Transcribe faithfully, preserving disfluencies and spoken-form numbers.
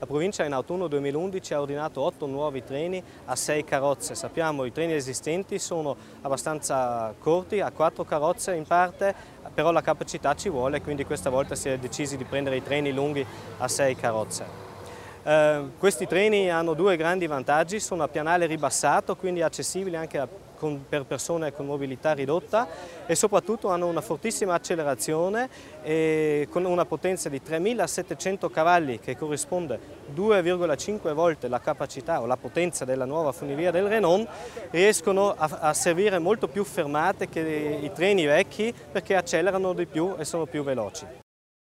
La provincia in autunno duemilaundici ha ordinato otto nuovi treni a sei carrozze. Sappiamo che i treni esistenti sono abbastanza corti, a quattro carrozze in parte, però la capacità ci vuole, quindi questa volta si è decisi di prendere i treni lunghi a sei carrozze. Eh, questi treni hanno due grandi vantaggi: sono a pianale ribassato, quindi accessibili anche a, con, per persone con mobilità ridotta, e soprattutto hanno una fortissima accelerazione e con una potenza di tremilasettecento cavalli, che corrisponde due virgola cinque volte la capacità o la potenza della nuova funivia del Renault. Riescono a, a servire molto più fermate che i treni vecchi perché accelerano di più e sono più veloci.